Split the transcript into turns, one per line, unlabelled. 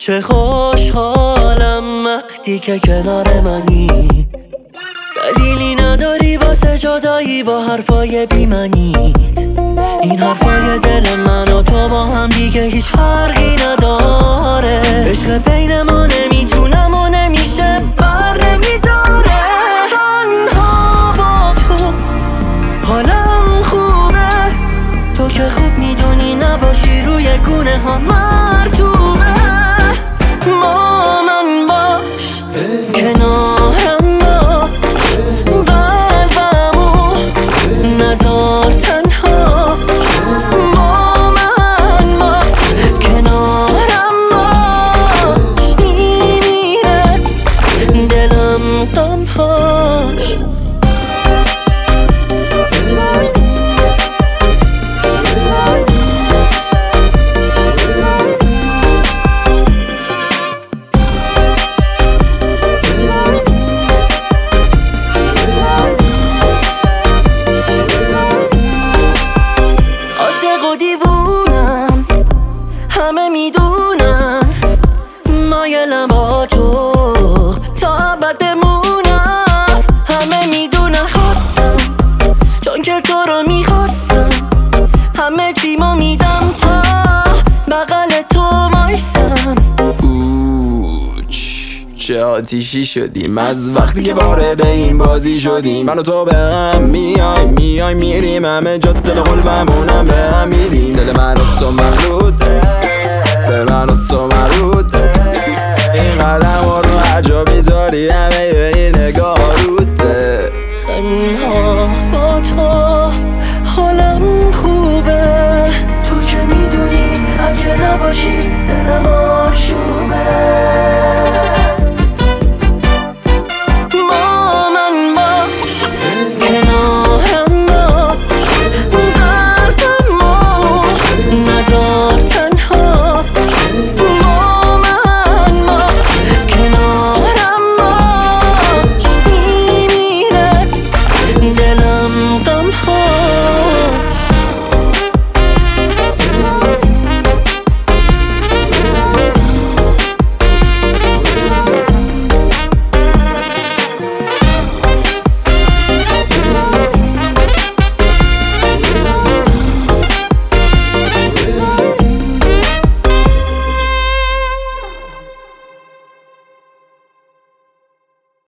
چه خوشحالم وقتی که کنار منی، دلیلی نداری واسه جدایی با حرفای بی‌معنیت. این حرفای دل من و تو با هم دیگه هیچ فرقی نداره. عشق بین ما نمیتونم و نمیشه بر نمیداره. تنها با تو حالم خوبه، تو که خوب میدونی نباشی روی گونه ها مرطوبه. با من باش کنارم با قلبمو نذار تنها. با من باش کنارم باش میمیره دلم غمهاش. دیوونم همه میدونن، مایلم با تو تا ابد بمونم. همه میدونن خواستم چون که تو رو میخواستم، همه چیمو میدم تا بغل تو وایسم.
چه آتیشی شدیم از وقتی که وارد این بازی شدیم. من و تو به هم میای میریم همه جا، دل قلبمونم به هم میدیم. دل من و تو مخلوطه، به من و تو مربوطه. این قدم رو هر جا بیزاری همه به این نگاه روته.
تنها با تو حالم خوبه، تو که میدونی اگه نباشی دلم